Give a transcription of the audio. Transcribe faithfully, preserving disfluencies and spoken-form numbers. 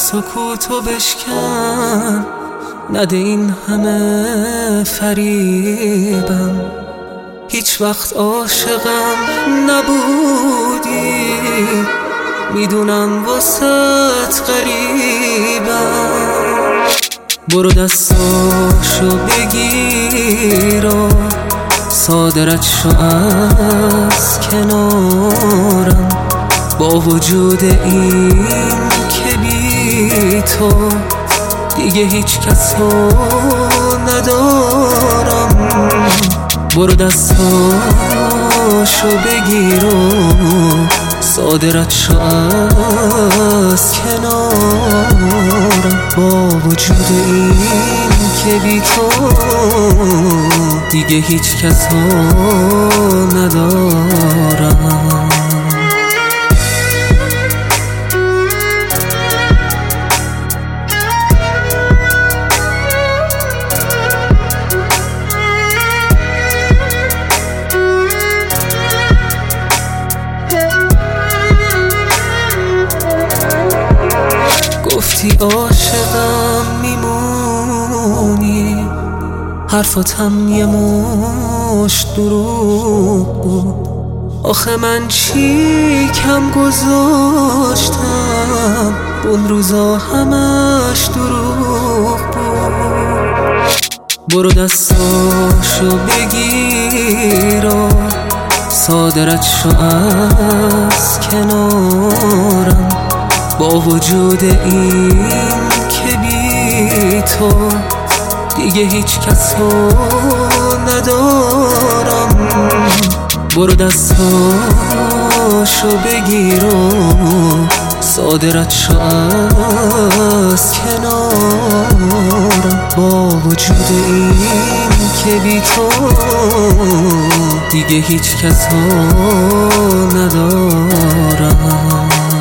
سکوتو بشکن، نده این همه فریبم. هیچ وقت عاشقم نبودی، میدونم واسط غریبم. برو دستاشو بگیر و صادرت شو از کنارم. با وجود این که بی تو دیگه هیچ کسو ندارم. برو دستاشو بگیر و صادرت شو از کنارم. با وجود این که بی تو دیگه هیچ کسو ندارم. گفتی عاشقم میمونی، حرفاتم یه مشت دروغ بود. آخه من چی کم گذاشتم، اون روزا همش دروغ بود. برو دستاشو بگیر و صادرت شو از کنارم. با وجود این که بی تو دیگه هیچ کسو ندارم. برو دستاشو بگیر و صادرت شو از کنارم. با وجود این که بی تو دیگه هیچ کسو ندارم.